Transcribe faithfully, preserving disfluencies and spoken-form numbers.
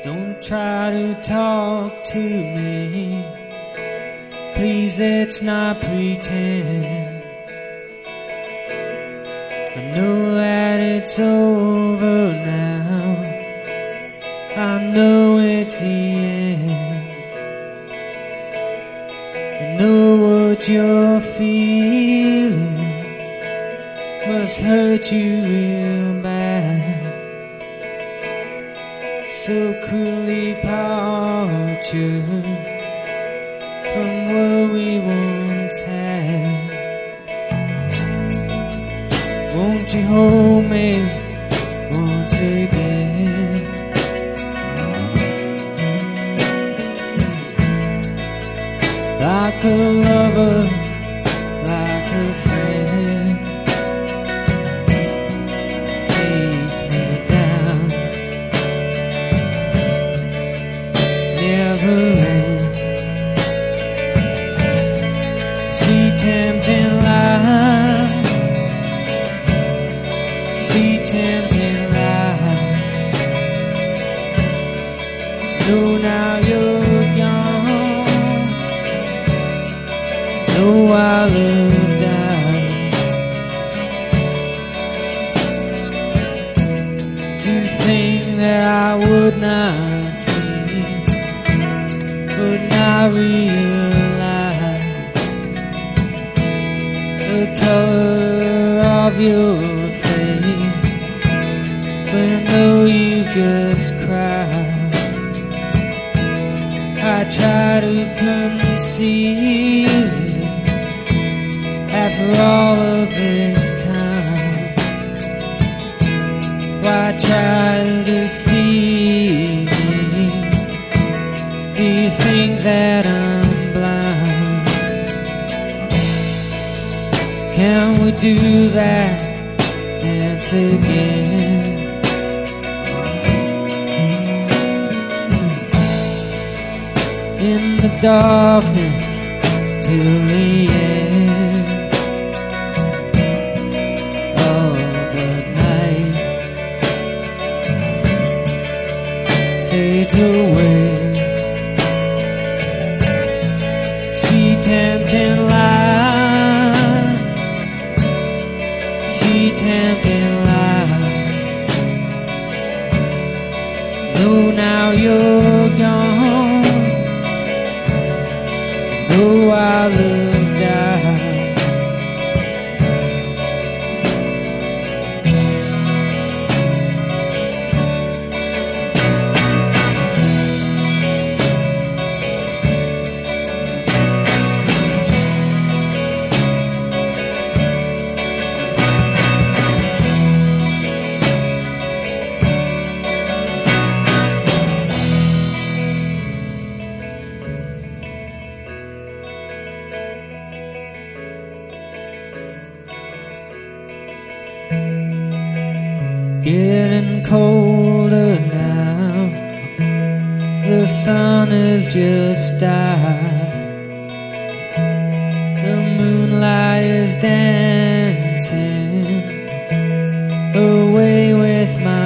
Don't try to talk to me. Please, let's not pretend. I know that it's over now. I know it's the end. I know what you're feeling must hurt you real bad. So cruelly parted from what we once had. Won't you hold me once again? Like a lover, like a friend, take me down, never end. See tempting life, see tempting life. Know now you're gone. Know I lived out. To think that I would not see, would not realize the color of your face, but I know you've just cried. I try to conceal it after all of this time. Why try to deceive me? Do you think that I'm blind? Can we do that dance again? In the darkness till the end of the night fades away. See tempting light, see tempting light. Know now you're gone. Know I lived out. Getting colder now. The sun has just died. The moonlight is dancing away with my